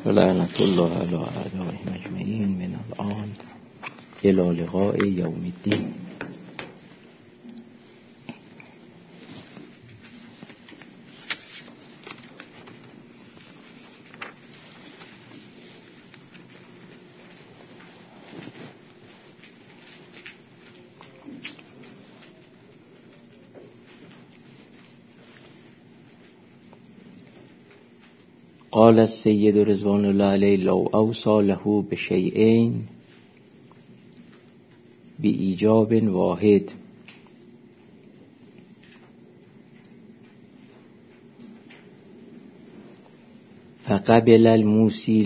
لعنت الله علی اعدائهم اجمعین من الآن الی لقاء یوم الدین. قال السید رضوان الله علیه لو اوصى له بشیئین بإیجاب واحد فقبل الموصی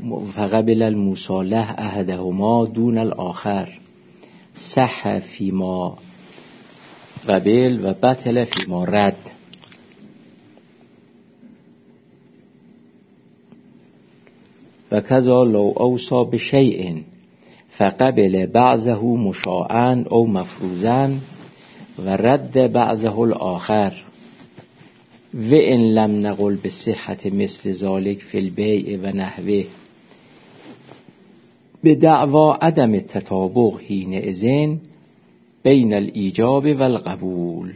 له احدهما دون الآخر صح فیما قبل و بطل فیما رد. و کذا لو اوصى بشیء فقبل بعضه مشاعا او مفروضا و رد بعضه الآخر و ان لم نقل بصحت مثل ذلك فی البیع و نحوه بدعوا عدم التطابق حینئذ بین الایجاب و القبول.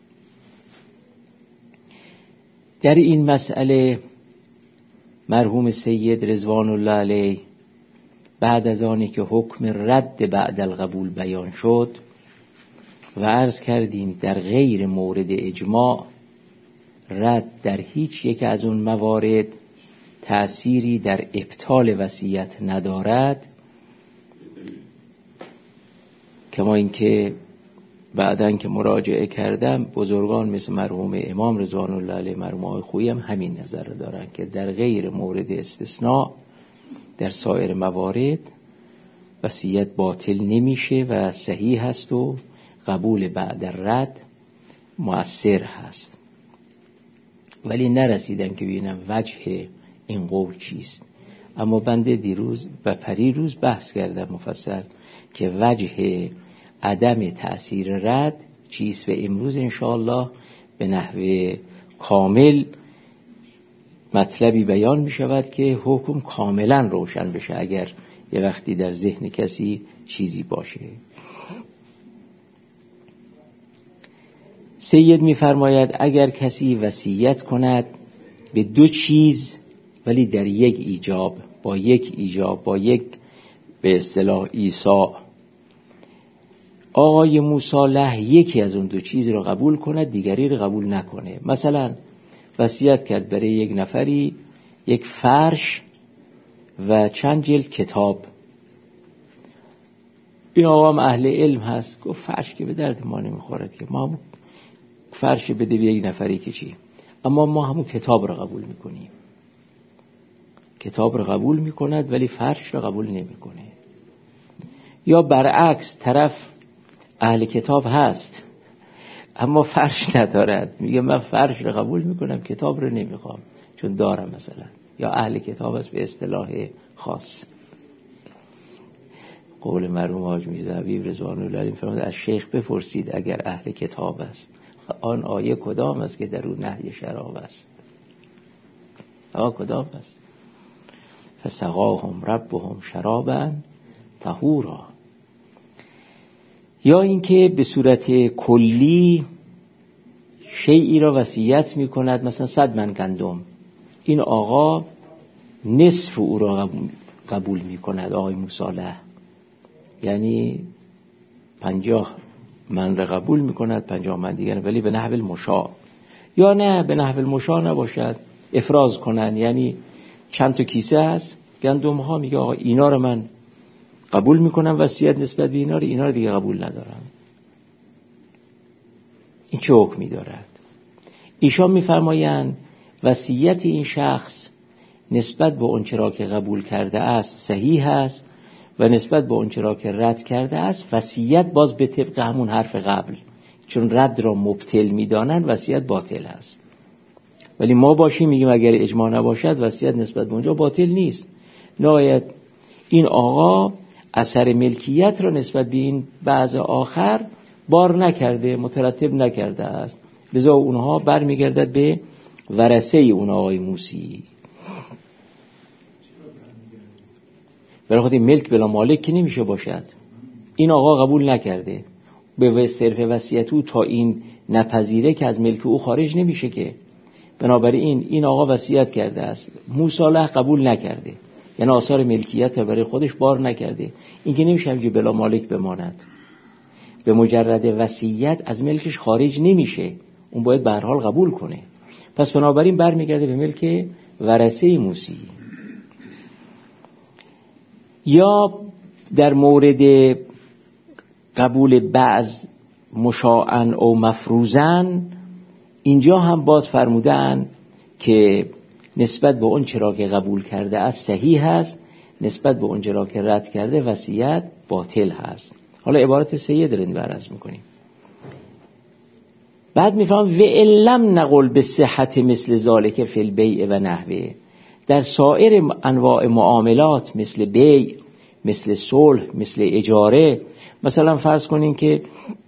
در این مسئله مرحوم سید رضوان الله علیه بعد از آنی که حکم رد بعد القبول بیان شد و عرض کردیم در غیر مورد اجماع رد در هیچ یک از اون موارد تأثیری در ابطال وصیت ندارد، کما اینکه بعدن که مراجعه کردم بزرگان مثل مرحوم امام رضوان الله علیه، مرحوم آقای خویی هم همین نظر دارن که در غیر مورد استثناء در سایر موارد وصیت باطل نمیشه و صحیح هست و قبول بعد رد مؤثر هست. ولی نرسیدم که ببینم وجه این قول چیست، اما بنده دیروز و پریروز بحث کردم مفصل که وجه عدم تأثیر رد چیست و امروز انشاءالله به نحو کامل مطلبی بیان می شود که حکم کاملا روشن بشه اگر یه وقتی در ذهن کسی چیزی باشه. سید می فرماید اگر کسی وصیت کند به دو چیز ولی در یک ایجاب با یک به اصطلاح ایصاع، آقای موسی له یکی از اون دو چیز رو قبول کند دیگری رو قبول نکنه. مثلا وصیت کرد برای یک نفری یک فرش و چند جلد کتاب. این آقا هم اهل علم هست، گفت فرش که به درد ما نمیخورد که ما هم فرش بده به یک نفری که چی، اما ما همون کتاب رو قبول میکنیم. کتاب رو قبول میکند ولی فرش رو قبول نمیکنه. یا برعکس طرف اهل کتاب هست اما فرش ندارد، میگه من فرش رو قبول میکنم کتاب رو نمیخوام چون دارم مثلا. یا اهل کتاب است به اصطلاح خاص. قول مرحوم حاج میرزا حبیب رضوان الله علیه فرمود از شیخ بپرسید اگر اهل کتاب است آن آیه کدام است که در اون نهی شراب است؟ کدام است؟ فسقاهم ربهم شرابا طهورا. یا اینکه به صورت کلی شیئی را وصیت می کند، مثلا 100 من گندم، این آقا نصف او را قبول می کند آقای موسی له، یعنی 50 من را قبول می کند 50 من دیگر، ولی به نحو المشاع. یا نه به نحو المشاع نباشد، افراز کنن، یعنی چند تا کیسه هست گندم ها، میگه آقا اینا رو من قبول میکنم وصیت نسبت به اینا رو دیگه قبول ندارم. این چه حکمی دارد؟ ایشان میفرمایند وصیت این شخص نسبت به اون چرا که قبول کرده است صحیح است و نسبت به اون چرا که رد کرده است وصیت باز به طبق همون حرف قبل، چون رد را مبطل میدانند وصیت باطل است. ولی ما باشیم میگیم اگر اجماع نباشد وصیت نسبت به اونجا باطل نیست. نهایت این آقا اثر ملکیت را نسبت به این بعض آخر بار نکرده، مترتب نکرده است، لذا اونها برمیگردد به ورثه اون آقای موسی. برای خاطر ملک بلا مالک که نمیشه باشد. این آقا قبول نکرده، به صرف وصیت او تا این نپذیره که از ملک او خارج نمیشه که. بنابراین این آقا وصیت کرده است، مصالح قبول نکرده، یعنی آثار ملکیت برای خودش بار نکرده، این که نمیشه همینجوری بلا مالک بماند. به مجرد وصیت از ملکش خارج نمیشه، اون باید به هر حال قبول کنه. پس بنابراین برمیگرده به ملک ورثه موسی. یا در مورد قبول بعض مشاعن او مفروزن، اینجا هم باز فرمودن که نسبت به اون چرا که قبول کرده است صحیح هست، نسبت به اون چرا که رد کرده وصیت باطل هست. حالا عبارت سید رو عرض میکنیم. بعد میفهم و علم نقل به صحت مثل ذالک فی البیع و نحوه، در سایر انواع معاملات مثل بیع، مثل صلح، مثل اجاره، مثلا فرض کنین که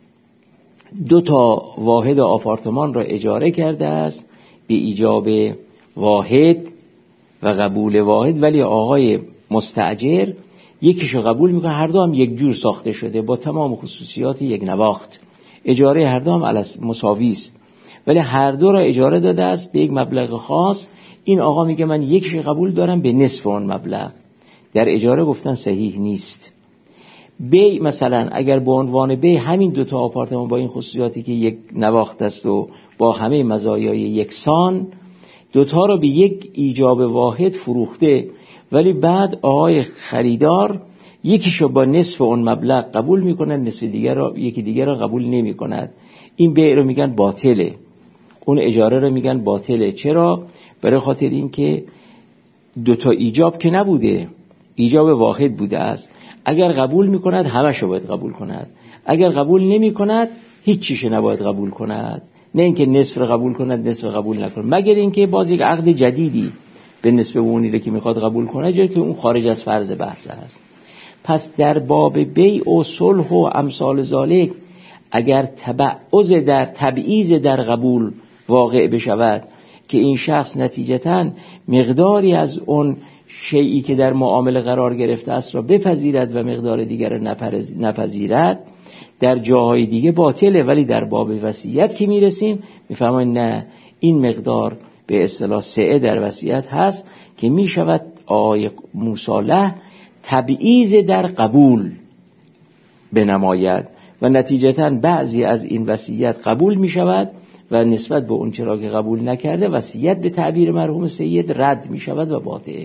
2 واحد آپارتمان را اجاره کرده است به ایجاب واحد و قبول واحد، ولی آقای مستاجر یکیشو قبول میکنه، هر دو هم یک جور ساخته شده با تمام خصوصیات یک نواخت، اجاره هر دو هم مساوی است، ولی هر دو را اجاره داده است به یک مبلغ خاص. این آقا میگه من یکیشو قبول دارم به نصف اون مبلغ. در اجاره گفتن صحیح نیست. بیع مثلا اگر به عنوان بیع همین 2 آپارتمان با این خصوصیاتی که یک نواخت است و با همه مزایای یکسان، 2 را به یک ایجاب واحد فروخته، ولی بعد آقای خریدار یکیشو با نصف اون مبلغ قبول میکنه، نصف دیگر را یکی دیگر را قبول نمیکند، این بیع رو میگن باطله، اون اجاره رو میگن باطله. چرا؟ برای خاطر این که 2 ایجاب که نبوده، ایجاب واحد بوده است. اگر قبول میکند همشو باید قبول کند، اگر قبول نمیکند هیچ چیشو نباید قبول کند، نه اینکه نصف رو قبول کند نصف قبول نکند، مگر اینکه باز یک عقد جدیدی به نسبت اونی رو که میخواد قبول کنه، جایی که اون خارج از فرض بحث است. پس در باب بیع و صلح و امثال ذالک اگر تبعیض در قبول واقع بشود که این شخص نتیجتاً مقداری از اون شیئی که در معامله قرار گرفته است را بپذیرد و مقدار دیگر را نپذیرد، در جاهای دیگه باطله، ولی در باب وصیت که میرسیم میفهمیم نه، این مقدار به اصطلاح سعه در وصیت هست که میشود آقای مصالح تبعیض در قبول بنماید و نتیجتاً بعضی از این وصیت قبول میشود و نسبت به اون چرا که قبول نکرده وصیت به تعبیر مرحوم سید رد میشود و باطل.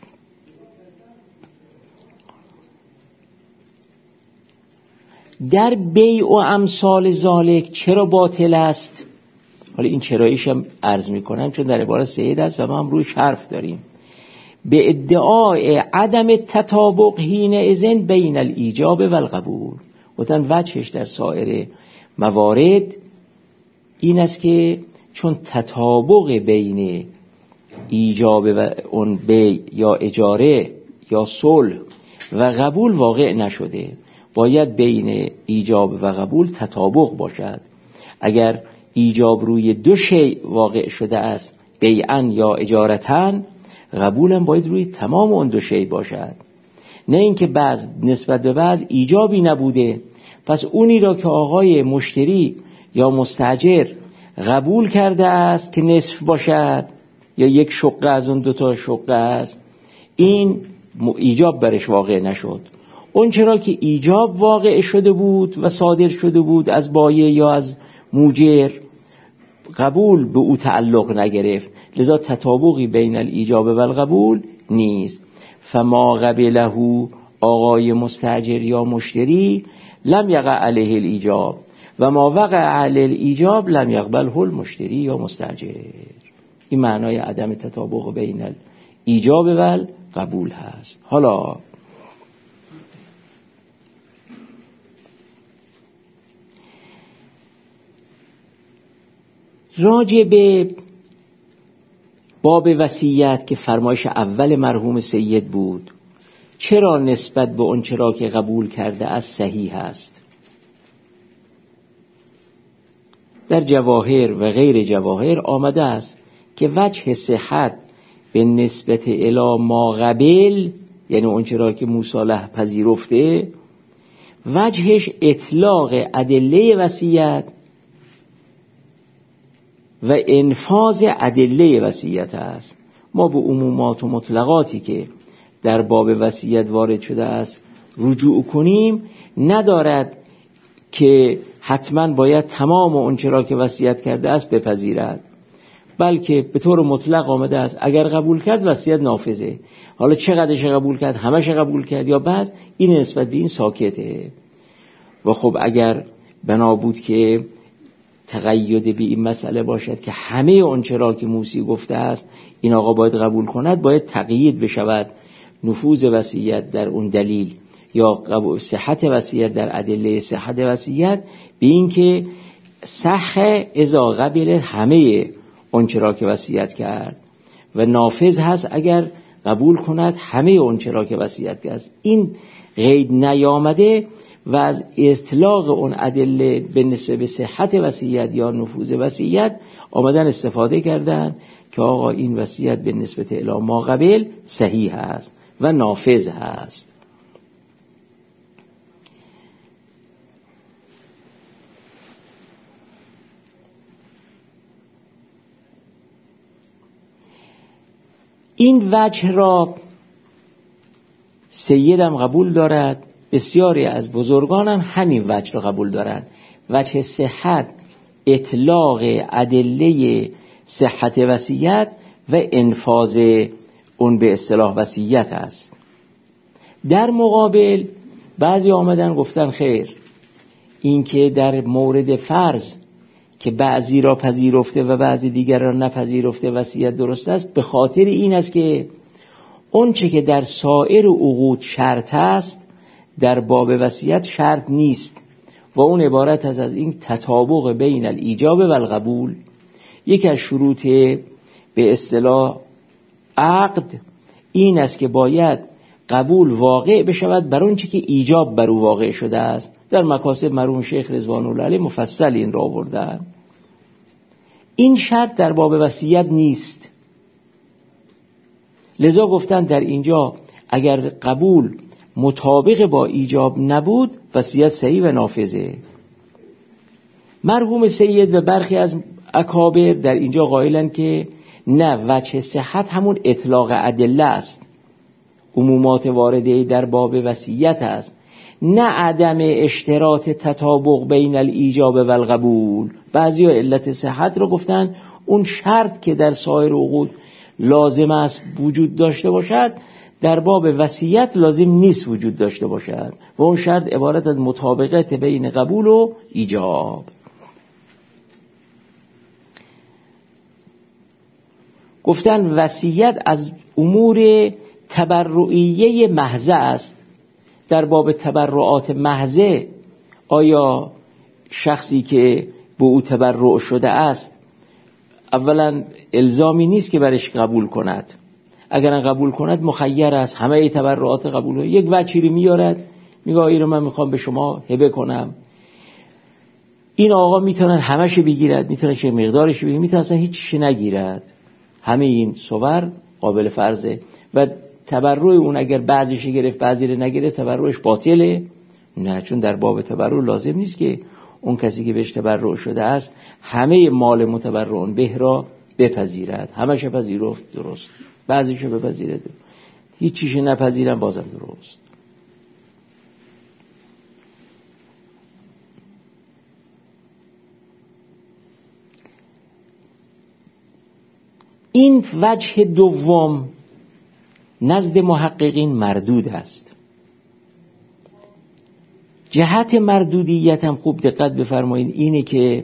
در بیع و امثال ذالک چرا باطل است؟ حالا این چراییش هم عرض میکنم چون در عبارت سید است و ما هم روی حرف داریم. به ادعای عدم تطابق حینئذ بین الایجاب و القبول، گفتن وجهش در سایر موارد این است که چون تطابق بین ایجاب و اون بیع یا اجاره یا صلح و قبول واقع نشده، باید بین ایجاب و قبول تطابق باشد. اگر ایجاب روی 2 شیء واقع شده است، بیعاً یا اجارتاً، قبولم باید روی تمام اون 2 شیء باشد، نه اینکه بعض نسبت به بعض ایجابی نبوده، پس اونی را که آقای مشتری یا مستاجر قبول کرده است که نصف باشد یا یک شقه از اون 2 شقه است، این ایجاب برش واقع نشد. اون چرا که ایجاب واقع شده بود و صادر شده بود از بایع یا از موجر، قبول به او تعلق نگرفت، لذا تطابقی بین الایجاب و القبول نیست. فما قبله آقای مستاجر یا مشتری لم یقع علیه الایجاب و ما وقع علیه الایجاب لم یقبله المشتری یا مستاجر. این معنای عدم تطابق بین الایجاب و القبول هست. حالا راجع به باب وصیت که فرمایش اول مرحوم سید بود، چرا نسبت به اون چرا که قبول کرده از صحیح است؟ در جواهر و غیر جواهر آمده است که وجه صحت به نسبت الی ما قبل یعنی اون چرا که مصالح پذیرفته، وجهش اطلاق ادله وصیت و انفاذ ادله وصیت است. ما به عمومات و مطلقاتی که در باب وصیت وارد شده است رجوع کنیم، ندارد که حتما باید تمام اون چرا که وصیت کرده است بپذیرد، بلکه به طور مطلق آمده است اگر قبول کرد وصیت نافذه. حالا چقدرش قبول کرد، همش قبول کرد یا بعض، این نسبت به این ساکته. و خب اگر بنا بود که تقید به این مسئله باشد که همه اون چرا که موسی گفته است این آقا باید قبول کند، باید تقیید بشود نفوذ وصیت در اون دلیل یا صحت وصیت در ادله صحت وصیت به این که صح اذا قبل همه اون چرا که وصیت کرد و نافذ هست اگر قبول کند همه اون چرا که وصیت کرد. این قید نیامده و از اطلاق اون ادله به نسبت به صحت وصیت یا نفوذ وصیت آمدن استفاده کردن که آقا این وصیت به نسبت الی ما قبل صحیح است و نافذ هست. این وجه را سیدم قبول دارد، بسیاری از بزرگانم همین وجه را قبول دارند. وجه صحت اطلاق ادله صحت وصیت و انفاذ اون به اصطلاح وصیت است. در مقابل بعضی آمدن گفتن خیر، این که در مورد فرض که بعضی را پذیرفته و بعضی دیگر را نپذیرفته وصیت درست است، به خاطر این است که اون چه که در سایر عقود شرط است در باب وصیت شرط نیست و اون عبارت از این تطابق بین الایجاب و القبول. یکی از شروط به اصطلاح عقد این است که باید قبول واقع بشود بر اون چه که ایجاب بر او واقع شده است. در مکاسب مرحوم شیخ رضوان الله علیه مفصل این را آوردن. این شرط در باب وصیت نیست، لذا گفتن در اینجا اگر قبول مطابق با ایجاب نبود وصیت صحیح و نافذه. مرحوم سید و برخی از اکابر در اینجا قائلن که نه، وجه صحت همون اطلاق ادله است، عمومات وارده در باب وصیت است، نه عدم اشتراط تطابق بین الایجاب و القبول. بعضیا علت صحت رو گفتن اون شرط که در سایر عقود لازم است وجود داشته باشد در باب وصیت لازم نیست وجود داشته باشد و اون شرط عبارت از مطابقت بین قبول و ایجاب. گفتن وصیت از امور تبرعیه محضه است. در باب تبرعات محضه آیا شخصی که به او تبرع شده است اولا الزامی نیست که برش قبول کند، اگر قبول کند مخیر است، همه تبرعات قبول. یک وکیلی میارد میگه این رو من میخوام به شما هبه کنم، این آقا میتونن همش بگیرد، میتونه چه مقدارش بگیرد، میتونه اصلا هیچی نگیرد، همه این صور قابل فرضه و تبرع اون اگر بعضیش گرفت بعضی رو نگرفت تبرعش باطله. نه، چون در باب تبرع لازم نیست که اون کسی که بهش تبرع شده است همه مال متبرعون به را بپذیرد، همش پذیرفت درست، بعضیشو بپذیرد، هیچ چیزی نپذیرن بازم درست. این وجه دوم نزد محققین مردود است. جهت مردودیت هم خوب دقت بفرمایید اینه که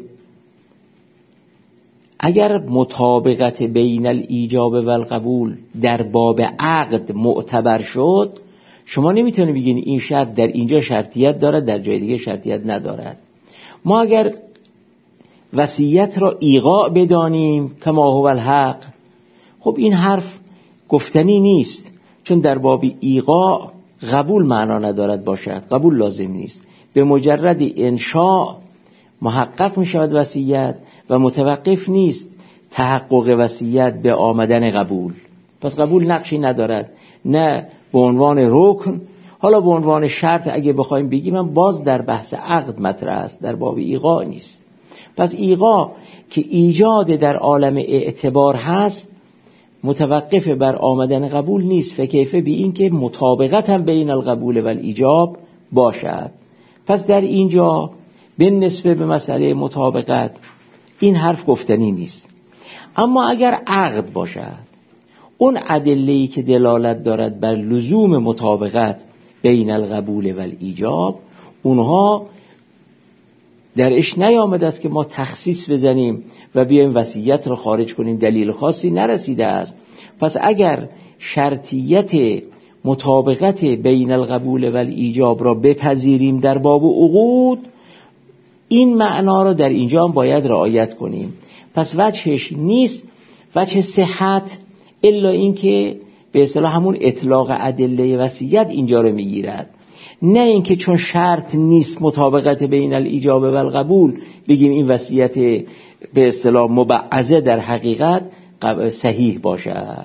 اگر مطابقت بین الایجاب و القبول در باب عقد معتبر شد، شما نمیتونید بگین این شرط در اینجا شرطیت دارد در جای دیگه شرطیت ندارد. ما اگر وصیت را ایقاع بدانیم کما هو الحق، خب این حرف گفتنی نیست، چون در باب ایقاع قبول معنا ندارد باشد، قبول لازم نیست، به مجرد انشاء محقق می شود وصیت و متوقف نیست تحقق وصیت به آمدن قبول. پس قبول نقشی ندارد، نه به عنوان رکن. حالا به عنوان شرط اگه بخوایم بگیم من باز در بحث عقد مطرح است، در باب ایقاع نیست. پس ایقاع که ایجاد در عالم اعتبار هست متوقف بر آمدن قبول نیست، فکیفه بی این که مطابقت هم بین القبول و الایجاب باشد. پس در اینجا به نسبت به مسئله مطابقت این حرف گفتنی نیست. اما اگر عقد باشد، اون ادله‌ای که دلالت دارد بر لزوم مطابقت بین القبول و الایجاب، اونها درش نیامده است که ما تخصیص بزنیم و بیایم وصیت رو خارج کنیم، دلیل خاصی نرسیده است. پس اگر شرطیت مطابقت بین القبول و الایجاب را بپذیریم در باب عقود، این معنا را در اینجا هم باید رعایت کنیم. پس وجهش نیست وجه صحت الا این که به اصطلاح همون اطلاق ادله وصیت اینجا رو میگیرد، نه اینکه چون شرط نیست مطابقت بین الایجاب و القبول بگیم این وصیت به اصطلاح مبعضه در حقیقت صحیح باشد.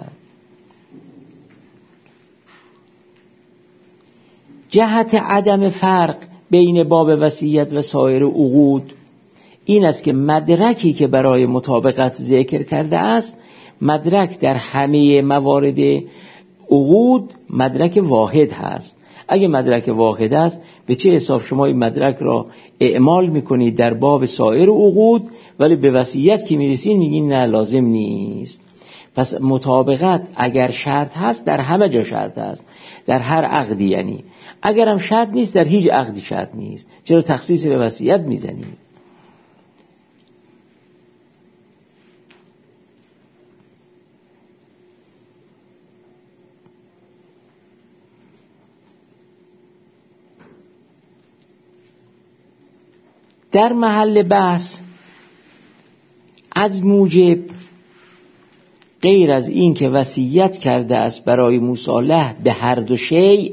جهت عدم فرق بین باب وصیت و سایر عقود این است که مدرکی که برای مطابقت ذکر کرده است، مدرک در همه موارد عقود مدرک واحد هست. اگه مدرک واحد است، به چه حساب شما این مدرک را اعمال میکنید در باب سایر عقود، ولی به وصیت که میرسید میگین نه لازم نیست. پس مطابقت اگر شرط هست در همه جا شرط هست، در هر عقدی. یعنی اگر هم شرط نیست در هیچ عقدی شرط نیست، چرا تخصیص به وصیت میزنید؟ در محل بحث از موجب غیر از این که وصیت کرده است برای مصالحه به هر دو شیء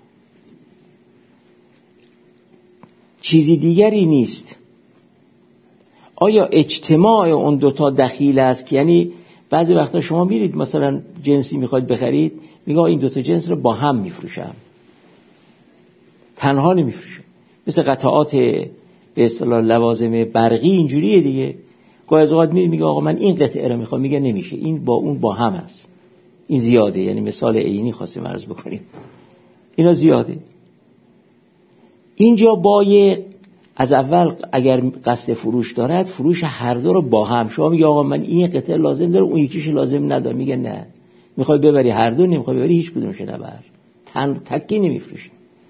چیزی دیگری نیست. آیا اجتماع اون دوتا دخیل است؟ که یعنی بعضی وقتا شما میرید مثلا جنسی میخواید بخرید، میگه این دوتا جنس رو با هم میفروشم، تنها نمیفروشم. مثل قطعات به اصطلاح لوازم برقی اینجوریه دیگه. گاهی از اوقات میگه آقا من این قطعه رو میخوام، میگه نمیشه، این با اون با هم است، این زیاده. یعنی مثال عینی خواستیم عرض بکنیم، اینا زیاده. اینجا باید از اول اگر قصد فروش دارد، فروش هر دو رو با هم. شما میگه آقا من این قطعه لازم داره، اون یکیش لازم نداره، میگه نه، میخوای ببری هر دو، نمیخوای ببری هیچ کدومش نبر، تکی نمیفروشه.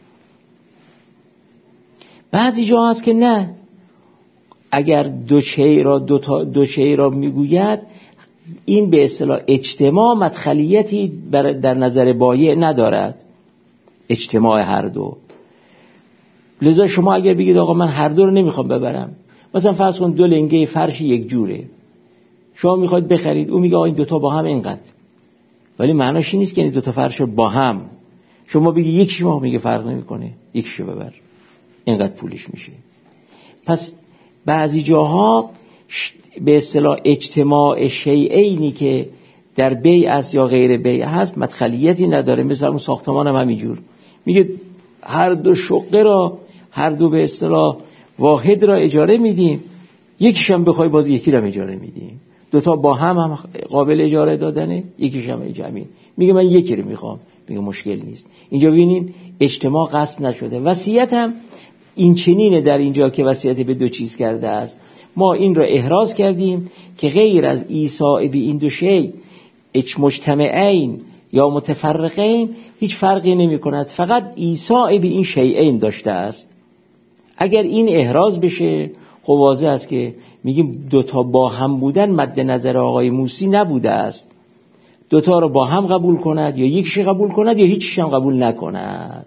بعضی جا هست که نه، اگر دو شیء را میگوید، این به اصطلاح اجتماع مدخلیتی در نظر بایع ندارد، اجتماع هر دو. لذا شما اگر بگید آقا من هر دو رو نمیخوام ببرم، مثلا فرض کن دو لنگه فرش یک جوره، شما میخواید بخرید، اون میگه آقا این دوتا با هم اینقدر، ولی معناش این نیست که این دوتا فرش رو با هم شما بگی یکی، شما میگه فرق نمیکنه یکیشو ببر، اینقدر پولش میشه. پس بعضی جاها به اصطلاح اجتماع شیئینی که در بیع است یا غیر بیع هست مدخلیتی نداره. مثلا اون ساختمان هم همینجور میگه هر دو شقه را، هر دو به اصطلاح واحد را اجاره میدیم، یکیش هم بخوای باز یکی را اجاره میدیم، دوتا با هم قابل اجاره دادنه، یکیش هم اجاره میگه من یکی رو میخوام، میگه مشکل نیست. اینجا ببینین اجتماع قصد نشده. وصیت هم این چنینه در اینجا که وصیت به دو چیز کرده است. ما این را احراز کردیم که غیر از ایصاء به این دو شی مجتمعین یا متفرقین هیچ فرقی نمی کند، فقط ایصاء به این شیئین داشته است. اگر این احراز بشه خب واضح است که میگیم دوتا با هم بودن مد نظر آقای موسی نبوده است، دوتا رو با هم قبول کند یا یکیش قبول کند یا هیچیش هم قبول نکند.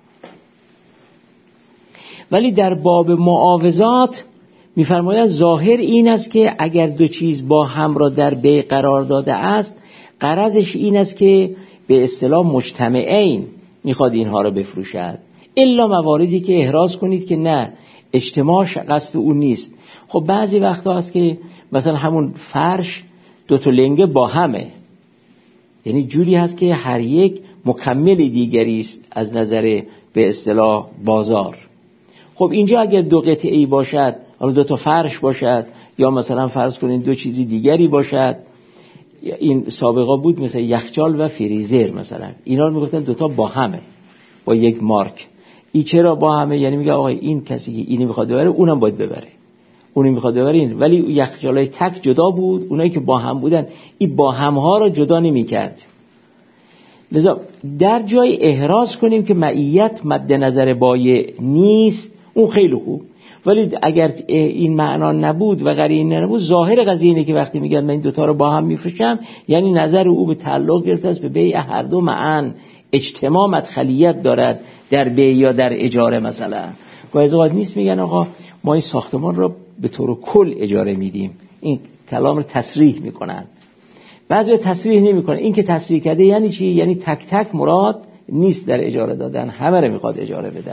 ولی در باب معاوضات میفرماید ظاهر این است که اگر دو چیز با هم را در بیع قرار داده است، غرضش این است که به اصطلاح مجتمعین میخواد اینها را بفروشد، الا مواردی که احراز کنید که نه، اجتماع قصد اون نیست. خب بعضی وقتا هست که مثلا همون فرش دو تا لنگه با همه، یعنی جوری هست که هر یک مکمل دیگری است از نظر به اصطلاح بازار. خب اینجا اگر دو قطعه‌ای باشد، حالا دو تا فرش باشد یا مثلا فرض کنین دو چیزی دیگری باشد، این سابقا بود مثلا یخچال و فریزر مثلا، اینا رو میگفتن دوتا با همه با یک مارک. این چرا با همه؟ یعنی میگه آقا این کسی که اینی میخواد ببره اونم باید ببره، اونی میخواد ببره این. ولی یخچالای تک جدا بود، اونایی که با هم بودن این با همها رو جدا نمیکرد. لذا در جای احراز کنیم که معیت مد نظر بایع نیست، اون خیلی خوب. ولی اگر این معنا نبود و قرینه نبود، ظاهر قضیه اینه که وقتی میگن من این دوتا رو با هم میفروشم، یعنی نظر او به تعلق گرفته است به بیع هر دو معن، اجتماع مدخلیت دارد در بیع یا در اجاره. مثلا گاهی اوقات نیست میگن آقا ما این ساختمان رو به طور کل اجاره میدیم، این کلام رو تصریح میکنن. بعضی تصریح نمیکنن. این که تصریح کرده یعنی چی؟ یعنی تک تک مراد نیست در اجاره دادن، همه رو میخواد اجاره بده.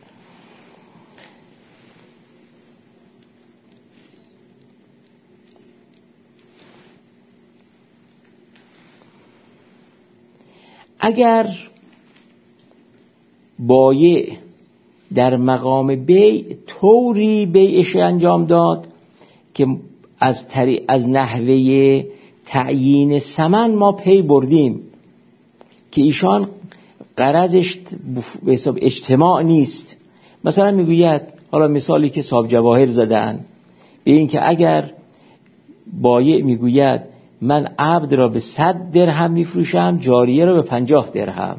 اگر بایع در مقام بیع طوری بیعش انجام داد که از نحوه تعیین ثمن ما پی بردیم که ایشان غرضش به حساب اجتماع نیست، مثلا میگوید، حالا مثالی که صاحب جواهر زدن به این که اگر بایع میگوید من عبد را به 100 درهم میفروشم، جاریه را به 50 درهم،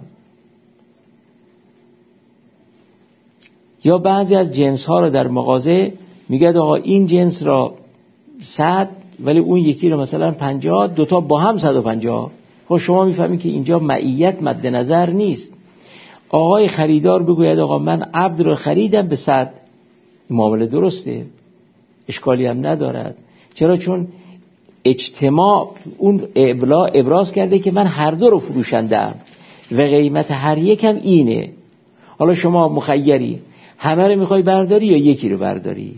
یا بعضی از جنس ها را در مغازه میگه آقا این جنس را 100 ولی اون یکی را مثلا 50، دوتا با هم 150. خب شما میفهمید که اینجا معیت مد نظر نیست. آقای خریدار بگوید آقا من عبد را خریدم به 100، معامله درسته، اشکالی هم ندارد. چرا؟ چون اجتماع اون ابراز کرده که من هر دو رو فروشندم و قیمت هر یکم اینه. حالا شما مخیری، همه رو میخوای برداری یا یکی رو برداری؟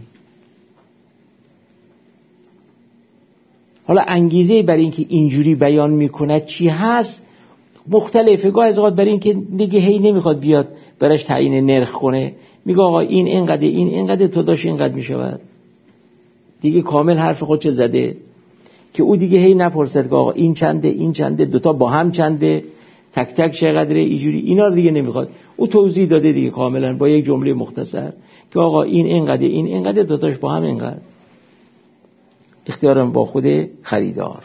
حالا انگیزه برای اینکه اینجوری بیان میکند چی هست مختلفه. گاه از اوقات برای اینکه دیگه هی نمیخواد بیاد براش تعیین نرخ کنه، میگه آقا این اینقدر، این اینقدر، تو داش اینقدر میشود، دیگه کامل حرف خودش زده که او دیگه هی نپرسد که آقا این چنده، این چنده، دوتا با هم چنده، تک تک چقدره، اینجوری اینا رو دیگه نمیخواد. او توضیح داده دیگه کاملا با یک جمله مختصر که آقا این اینقدر، این اینقدر، دوتاش با هم اینقدر. اختیارم با خود خریدار.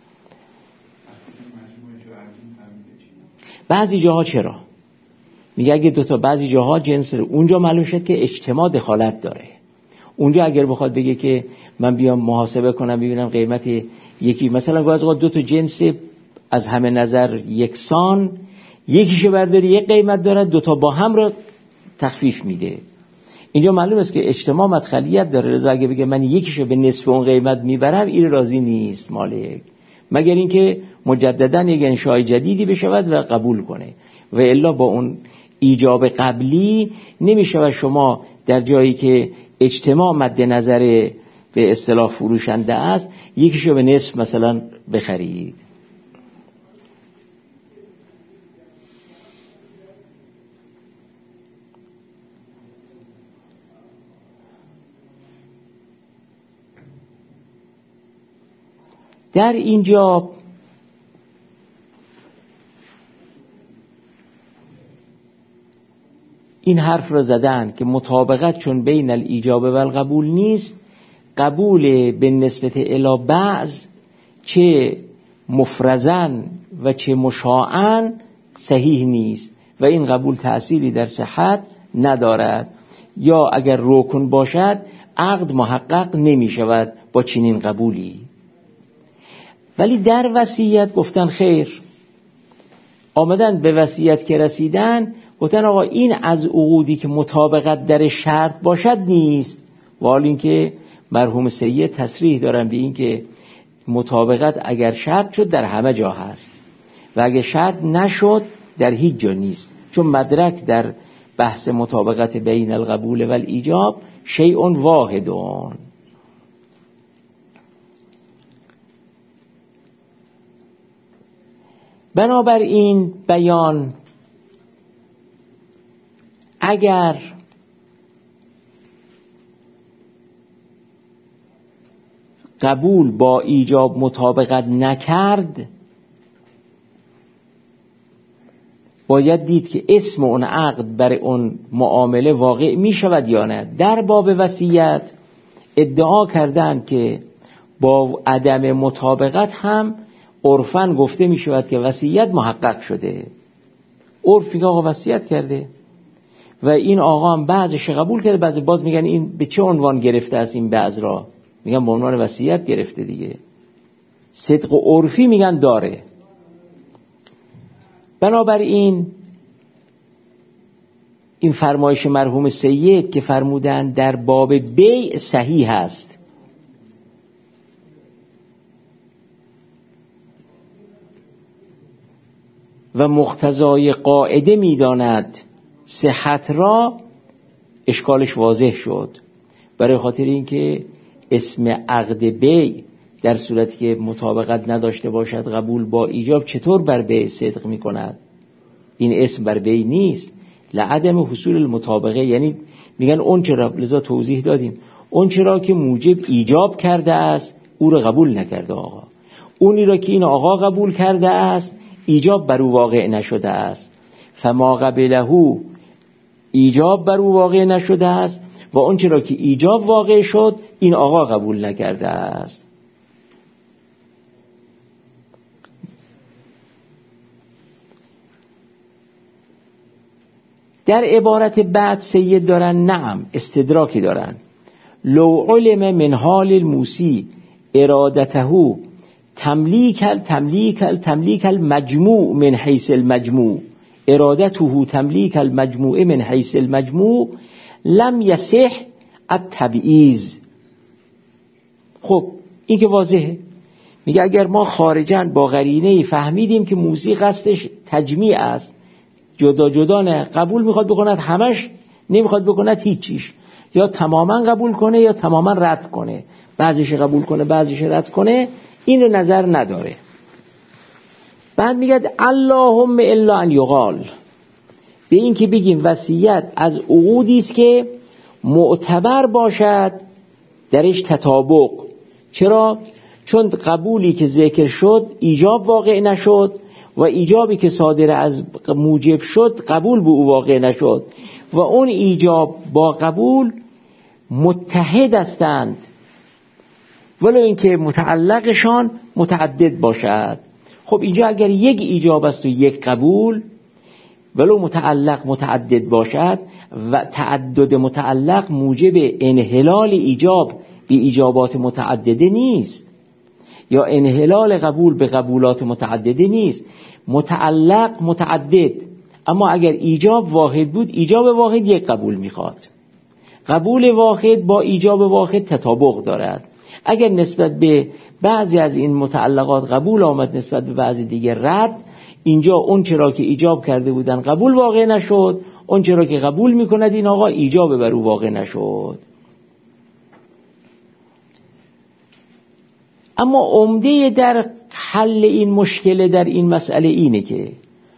بعضی جاها چرا میگه اگه دوتا، بعضی جاها جنس اونجا معلوم شد که اجتماع دخالت داره. اونجا اگر بخواد بگه که من بیام محاسبه کنم ببینم قیمت یکی، مثلا گاز اوقات دو تا جنس از همه نظر یکسان، یکیشو برداری یک قیمت دارد، دوتا با هم رو تخفیف میده، اینجا معلوم است که اجتماع مدخلیت داره. رضا اگه بگه من یکیشو به نصف اون قیمت میبرم، این راضی نیست مالک، مگر اینکه مجددا یک انشاء جدیدی بشود و قبول کنه، و الا با اون ایجاب قبلی نمیشه شما در جایی که اجتماع مد نظر به اصطلاح فروشنده است یکیشو به نصف مثلا بخرید. در اینجا این حرف را زدن که مطابقت چون بین الایجاب و القبول نیست، قبول به نسبت الی بعض چه مفرزن و چه مشاعن صحیح نیست و این قبول تأثیری در صحت ندارد، یا اگر رکن باشد عقد محقق نمی شود با چنین قبولی. ولی در وصیت گفتن خیر، آمدن به وصیت که رسیدن گفتن آقا این از عقودی که مطابقت در شرط باشد نیست، و حال این که مرحوم سید تصریح دارن به این که مطابقت اگر شرط شد در همه جا هست و اگر شرط نشد در هیچ جا نیست، چون مدرک در بحث مطابقت بین القبول و الایجاب شیء واحدون. بنابراین بیان اگر قبول با ایجاب مطابقت نکرد، باید دید که اسم اون عقد برای اون معامله واقع می شود یا نه. در باب وصیت ادعا کردن که با عدم مطابقت هم عرفاً گفته می شود که وصیت محقق شده. عرف میگه آقا وصیت کرده و این آقا هم بعضش قبول کرده، بعضی باز میگن این به چه عنوان گرفته است، این بعض را میگن به عنوان وصیت گرفته دیگه. صدق و عرفی میگن داره. بنابراین این فرمایش مرحوم سید که فرمودن در باب بیع صحیح است، و مقتضای قاعده میداند صحت را، اشکالش واضح شد. برای خاطر اینکه اسم عقد بیع در صورتی که مطابقت نداشته باشد قبول با ایجاب چطور بر بیع صدق می کند؟ این اسم بر بیع نیست، لعدم حصول المطابقه. یعنی میگن اون چرا، لذا توضیح دادیم، اون چرا که موجب ایجاب کرده است او را قبول نکرده آقا، اونی را که این آقا قبول کرده است ایجاب بر او واقع نشده است. فما قبله ایجاب بر او واقع نشده است و اون چرا که ایجاب واقع شد این آقا قبول نکرده است. در عبارت بعد سید دارن نعم استدراکی دارن، لو علم من حال الموسی ارادته تملیک المجموع من حیث المجموع، ارادته تملیک المجموع من حیث المجموع لم یصح التبعیض. خب این که واضحه، میگه اگر ما خارجاً با قرینه فهمیدیم که موسی قصدش تجمیع است، جدا جدا نه، قبول میخواد بکند همش، نمیخواد بکند هیچیش، یا تماما قبول کنه یا تماما رد کنه، بعضیش قبول کنه بعضیش رد کنه، این رو نظر نداره. بعد میگه اللهم الا ان یقال، به این که بگیم وصیت از عقودی است که معتبر باشد درش تطابق. چرا؟ چون قبولی که ذکر شد ایجاب واقع نشد و ایجابی که صادر از موجب شد قبول به او واقع نشد و اون ایجاب با قبول متحد هستند، ولو اینکه متعلقشان متعدد باشد. خب اینجا اگر یک ایجاب است و یک قبول، ولو متعلق متعدد باشد و تعدد متعلق موجب انحلال ایجاب به ایجابات متعدده نیست، یا انحلال قبول به قبولات متعدده نیست، متعلق متعدد. اما اگر ایجاب واحد بود، ایجاب واحد یک قبول میخواد، قبول واحد با ایجاب واحد تطابق دارد. اگر نسبت به بعضی از این متعلقات قبول آمد نسبت به بعضی دیگر رد، اینجا اون چرا که ایجاب کرده بودن قبول واقع نشد، اون چرا که قبول میکند این آقا ایجاب بر او واقع نشد. اما عمده در حل این مشکل در این مسئله اینه که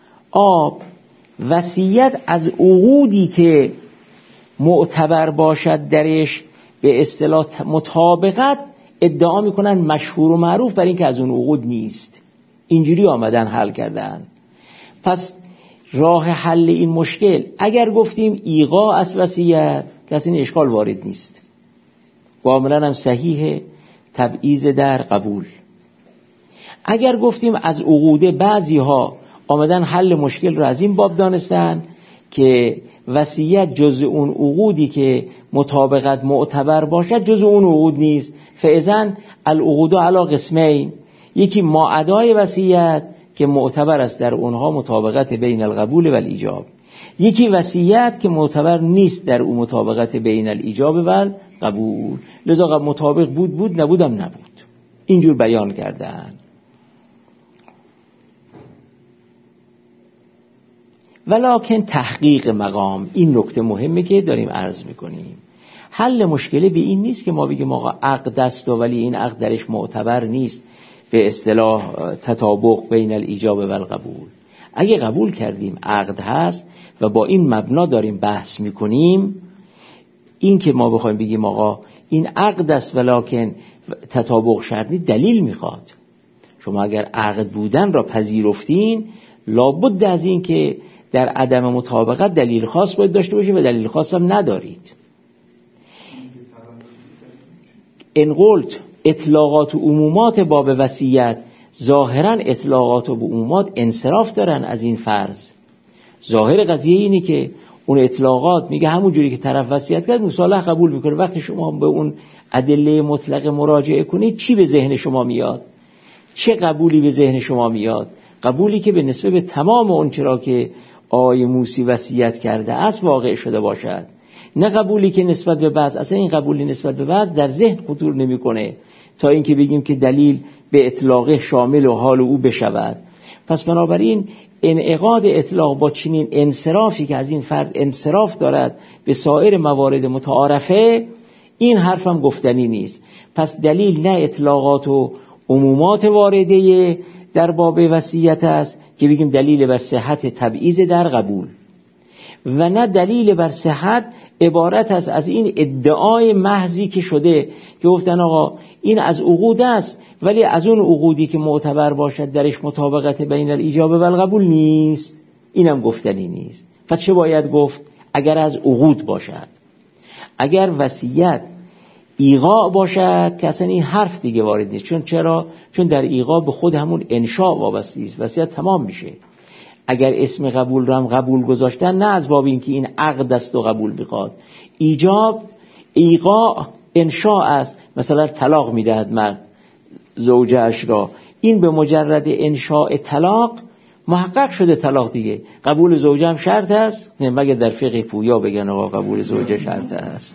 وصیت از عقودی که معتبر باشد درش به اصطلاح مطابقت ادعا میکنن مشهور و معروف بر این که از اون عقود نیست، اینجوری آمدن حل کردن. پس راه حل این مشکل اگر گفتیم ایقاع از وصیت کسی این اشکال وارد نیست، کاملا هم صحیحه، تبعیض در قبول. اگر گفتیم از عقوده بعضی ها آمدن حل مشکل رو از این باب دانستن که وصیت جز اون عقودی که مطابقت معتبر باشد جز اون عقود نیست، فاذا العقود علی قسمین، یکی ماعدای وصیت که معتبر است در اونها مطابقت بین القبول و الایجاب، یکی وصیت که معتبر نیست در اون مطابقت بین الایجاب و القبول، لذا مطابق بود نبودم نبود. اینجور بیان کردن. ولکن تحقیق مقام، این نکته مهمه که داریم عرض میکنیم. حل مشکل به این نیست که ما بگیم آقا عقد است ولی این عقد درش معتبر نیست، به اصطلاح تطابق بین الایجاب و القبول. اگه قبول کردیم عقد هست و با این مبنا داریم بحث میکنیم، این که ما بخوایم بگیم آقا این عقد است ولکن تطابق شرطی دلیل میخواد. شما اگر عقد بودن را پذیرفتین، لابد از این که در عدم مطابقت دلیل خاص باید داشته باشید و دلیل خاص هم ندارید. ان قلت اطلاقات و عمومات باب وصیت، ظاهرا اطلاقات و عمومات انصراف دارن از این فرض. ظاهر قضیه اینه که اون اطلاقات میگه همون جوری که طرف وصیت کرد مصالح قبول میکنه. وقتی شما به اون ادله مطلق مراجعه کنید، چی به ذهن شما میاد؟ چه قبولی به ذهن شما میاد؟ قبولی که به نسبت به تمام اون چرا که آقای موسی وصیت کرده است واقع شده باشد، نه قبولی که نسبت به بعض. اصلا این قبولی نسبت به بعض در ذهن خطور نمیکنه تا اینکه بگیم که دلیل به اطلاق شامل و حال او بشود. پس بنابراین انعقاد اطلاق با چنین انصرافی که از این فرد انصراف دارد به سایر موارد متعارفه، این حرفم گفتنی نیست. پس دلیل نه اطلاقات و عمومات وارده در باب وصیت است که بگیم دلیل بر صحت تبعیض در قبول، و نه دلیل بر صحت عبارت است از این ادعای محضی که شده که گفتن آقا این از عقود است ولی از اون عقودی که معتبر باشد درش مطابقت بین الایجاب و القبول نیست. اینم گفتنی نیست. پس چه باید گفت؟ اگر از عقود باشد. اگر وصیت ایقاع باشد که اصلا این حرف دیگه وارد نیست. چرا؟ چون در ایقاع به خود همون انشاء وابسته است، وصیت تمام میشه. اگر اسم قبول رو هم قبول گذاشتن، نه از باب اینکه این عقد است و قبول میخواد. ایجاب ایقاع انشاء است. مثلا طلاق میدهد مرد زوجه‌اش را، این به مجرد انشاء طلاق محقق شده طلاق دیگه. قبول زوجه هم شرط است، مگه در فقه پویا بگن آقا قبول زوجه شرط است.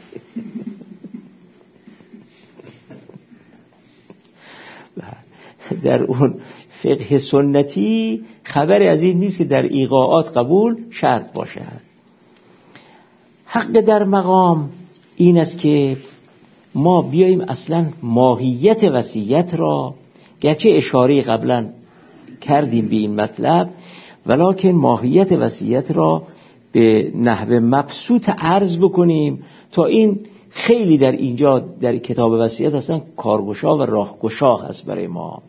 در اون فقه سنتی خبری از این نیست که در ایقاعات قبول شرط باشد. حق در مقام این است که ما بیاییم اصلا ماهیت وصیت را، گرچه اشاره قبلا کردیم به این مطلب، ولکن ماهیت وصیت را به نحو مبسوط عرض بکنیم تا این خیلی در اینجا در کتاب وصیت اصلا کارگشا و راهگشا هست برای ما.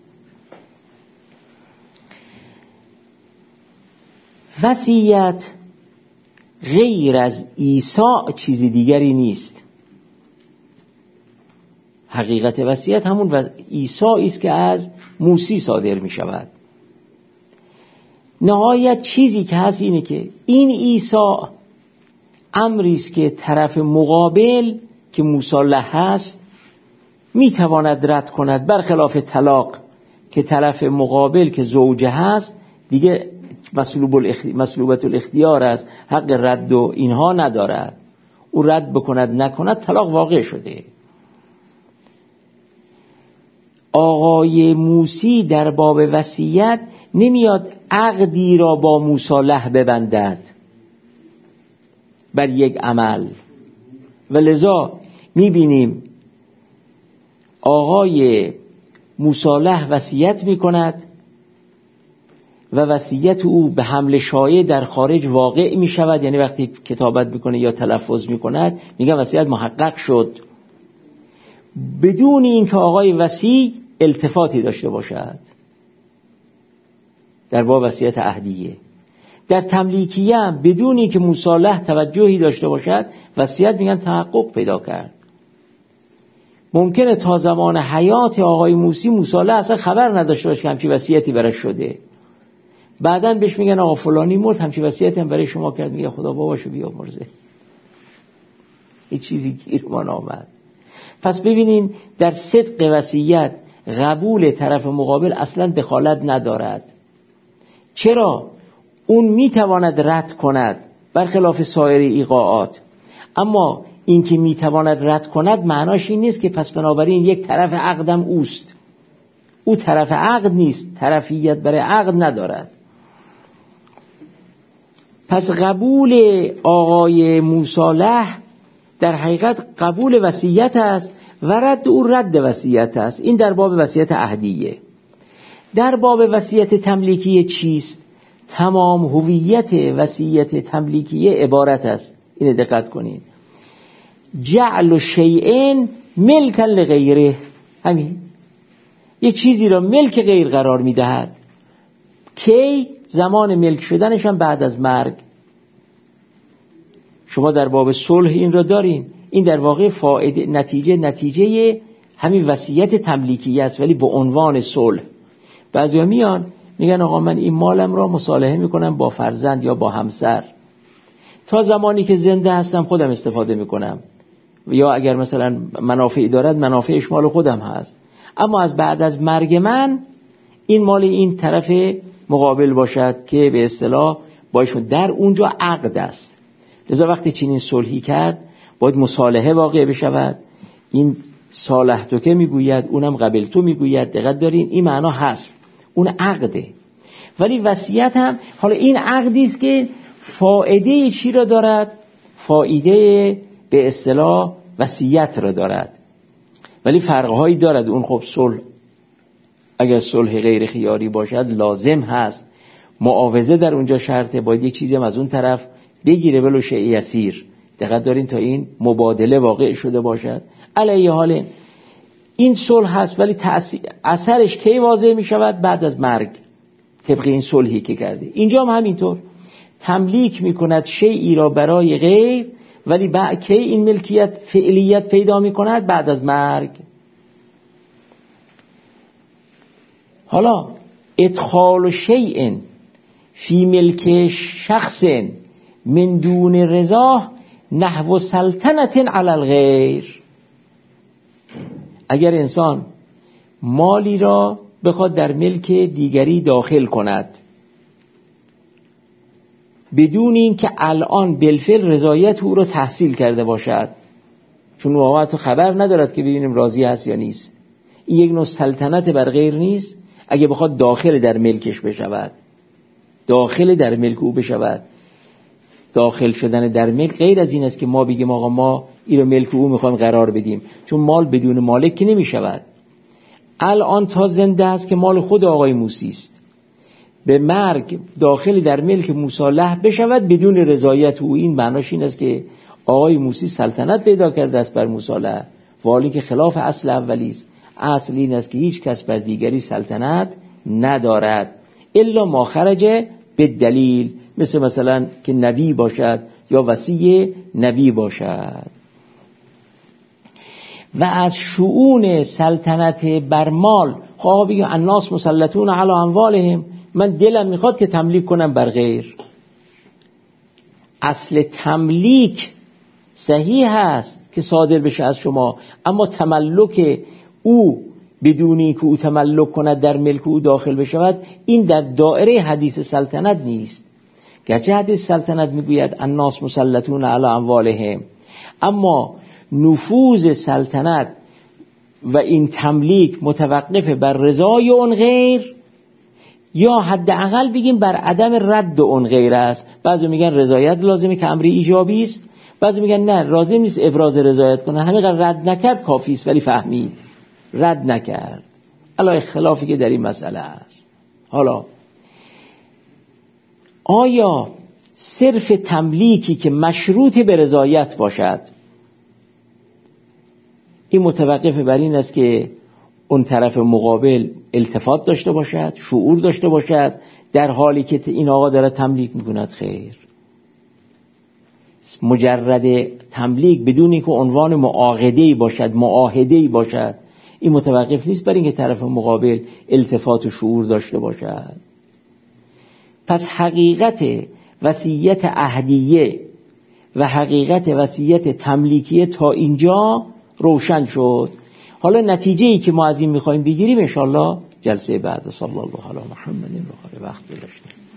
وصیت غیر از ایصاع چیزی دیگری نیست. حقیقت وصیت همون ایصاعی است که از موسی صادر می شود. نهایت چیزی که هست اینه که این ایصاع امری است که طرف مقابل که مصالح هست می تواند رد کند، برخلاف طلاق که طرف مقابل که زوجه هست دیگه مسلوبت الاختیار است، حق رد و اینها ندارد. او رد بکند نکند طلاق واقع شده. آقای موسی در باب وصیت نمیاد عقدی را با مصالح ببندد بر یک عمل، و لذا میبینیم آقای مصالح وصیت میکند و وصیت او به حمل شایع در خارج واقع می شود. یعنی وقتی کتابت میکنه یا تلفظ میکند میگن وصیت محقق شد، بدون اینکه آقای وصی التفاتی داشته باشد. در باب وصیت عهدیه در تملیکیه هم بدون اینکه مصالح توجهی داشته باشد وصیت میگن تحقق پیدا کرد. ممکنه تا زمان حیات آقای موسی مصالح اصلا خبر نداشته باشه که همچی وصیتی براش شده، بعداً بهش میگن آقا فلانی مرد همچی وصیتی هم برای شما کرد، میگه خدا باباشو بیامرزه، هیچ چیزی گیرمان آمد. پس ببینین در صدق وصیت قبول طرف مقابل اصلا دخالت ندارد. چرا؟ اون میتواند رد کند برخلاف سایر ایقاعات، اما این که میتواند رد کند معناش این نیست که پس بنابراین یک طرف عقدم اوست. او طرف عقد نیست، طرفیت برای عقد ندارد. پس قبول آقای مصالح در حقیقت قبول وصیت است و رد او رد وصیت است. این در باب وصیت عهدیه. در باب وصیت تملیکیه چیست؟ تمام هویت وصیت تملیکیه عبارت است، اینو دقت کنین، جعل شیء ملکا لغیره، همین یک چیزی را ملک غیر قرار میدهد. کی؟ زمان ملک شدنش هم بعد از مرگ. شما در باب صلح این را دارین. این در واقع فائده نتیجه همین وصیت تملیکیه است، ولی به عنوان صلح. بعضیا میان میگن آقا من این مالم را مصالحه میکنم با فرزند یا با همسر، تا زمانی که زنده هستم خودم استفاده میکنم، یا اگر مثلا منافعی دارد منافعش مال خودم هست، اما از بعد از مرگ من این مال این طرف مقابل باشد که به اصطلاح باشون در اونجا عقد است. لذا وقتی چنین صلحی کرد باید مصالحه واقع بشود. این صالح تو که میگوید، اونم قبل تو میگوید. دقت دارین این معنا هست، اون عقده. ولی وصیت هم حالا این عقدی است که فایده چی را دارد؟ فایده به اصطلاح وصیت را دارد، ولی فرقهایی دارد. اون خب صلح اگر صلح غیر خیاری باشد لازم هست، معاوضه در اونجا شرطه، باید یک چیزی هم از اون طرف بگیره ولو شیء یسیر. دقت دارین تا این مبادله واقع شده باشد. علیه حال این صلح هست، ولی اثرش کی واضح می شود؟ بعد از مرگ، طبق این صلحی که کرده. اینجا هم همینطور تملیک می کند شیئی را برای غیر، ولی بعد کی این ملکیت فعلیت پیدا می کند؟ بعد از مرگ. حالا ادخال شیء فی ملک شخص من دون رضا نحو سلطنت علی الغیر. اگر انسان مالی را بخواد در ملک دیگری داخل کند بدون این که الان بالفعل رضایت او را تحصیل کرده باشد، چون واقعا تو خبر ندارد که ببینیم راضی هست یا نیست، این یک نوع سلطنت بر غیر نیست؟ اگه بخواد داخل در ملکش بشود، داخل در ملک او بشود، داخل شدن در ملک غیر از این است که ما بگیم آقا ما این رو ملک او میخوایم قرار بدیم، چون مال بدون مالک که نمیشود. الان تا زنده است که مال خود آقای موسی است، به مرگ داخل در ملک مصالح بشود بدون رضایت او، این معناش این است که آقای موسی سلطنت پیدا کرده است بر مصالح، والی که خلاف اصل اولی است. اصل این است که هیچ کس بر دیگری سلطنت ندارد الا ما خرج به دلیل، مثلا که نبی باشد یا وصی نبی باشد. و از شؤون سلطنت بر مال خواه بگیم الناس مسلطون علی اموالهم، من دلم میخواد که تملیک کنم بر غیر. اصل تملیک صحیح هست که صادر بشه از شما، اما تملک او بدونی که او تملک کند در ملک او داخل بشود، این در دائره حدیث سلطنت نیست. گرچه حدیث سلطنت میگوید الناس مسلطون علی اموالهم، اما نفوذ سلطنت و این تملیک متوقف بر رضای اون غیر، یا حداقل بگیم بر عدم رد اون غیر است. بعضی میگن رضایت لازمه که امری ایجابی است، بعضی میگن نه لازم نیست ابراز رضایت کنه، همین رد نکرد کافی است، ولی فهمید رد نکرد. الان خلافی که در این مسئله است. حالا آیا صرف تملیکی که مشروط به رضایت باشد این متوقف بر این است که اون طرف مقابل التفات داشته باشد، شعور داشته باشد در حالی که این آقا داره تملیک میکند؟ خیر، مجرد تملیک بدون اینکه عنوان معاهده‌ای باشد، معاهده‌ای باشد، این متوقف نیست بر اینکه طرف مقابل التفات و شعور داشته باشد. پس حقیقت وصیت عهدیه و حقیقت وصیت تملیکیه تا اینجا روشن شد. حالا نتیجه‌ای که ما از این می‌خوایم بگیریم ان شاءالله جلسه بعد. صلی الله علی محمد و آله وقت گذاشتیم.